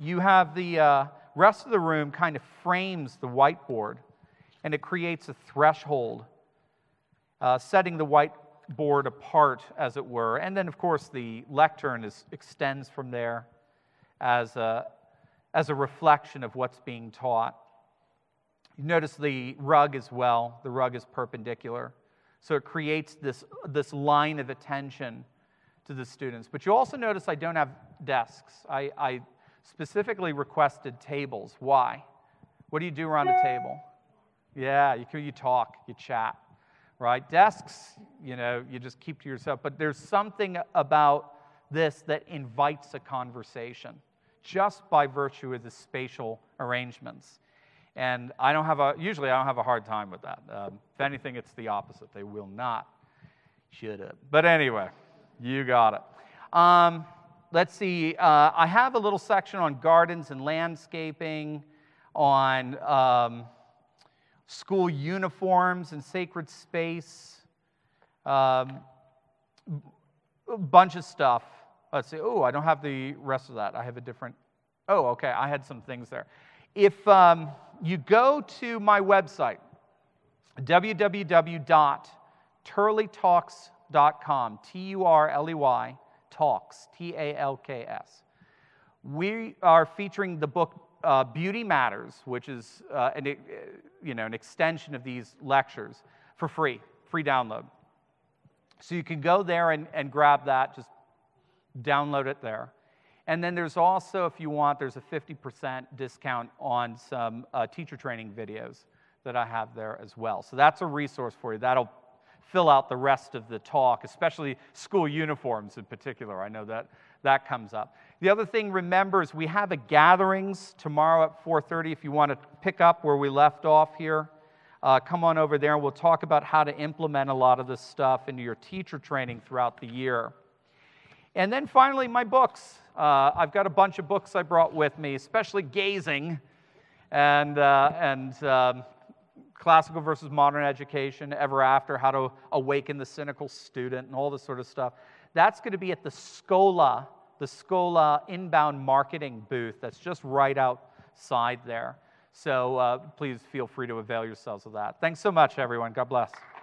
you have the rest of the room kind of frames the whiteboard, and it creates a threshold, setting the whiteboard apart, as it were. And then, of course, the lectern extends from there as a reflection of what's being taught. You notice the rug as well. The rug is perpendicular. So it creates this line of attention to the students. But you also notice I don't have desks. I specifically requested tables. Why? What do you do around a table? Yeah, you talk, you chat, right? Desks, you just keep to yourself. But there's something about this that invites a conversation just by virtue of the spatial arrangements. And usually I don't have a hard time with that. If anything, it's the opposite. They will not shut up. But anyway, you got it. Let's see. I have a little section on gardens and landscaping, on school uniforms and sacred space, a bunch of stuff. Let's see. Oh, I don't have the rest of that. I have a different. Oh, okay. I had some things there. If you go to my website, www.turleytalks.com, Turley Talks, Talks. We are featuring the book Beauty Matters, which is an extension of these lectures for free download. So you can go there and grab that, just download it there. And then there's also, if you want, there's a 50% discount on some teacher training videos that I have there as well. So that's a resource for you. That'll fill out the rest of the talk, especially school uniforms in particular. I know that comes up. The other thing, remember, is we have a gatherings tomorrow at 4:30. If you want to pick up where we left off here, come on over there and we'll talk about how to implement a lot of this stuff into your teacher training throughout the year. And then finally, my books. I've got a bunch of books I brought with me, especially Gazing and Classical versus Modern Education, Ever After, How to Awaken the Cynical Student, and all this sort of stuff. That's going to be at the Scola inbound marketing booth that's just right outside there. So please feel free to avail yourselves of that. Thanks so much, everyone. God bless.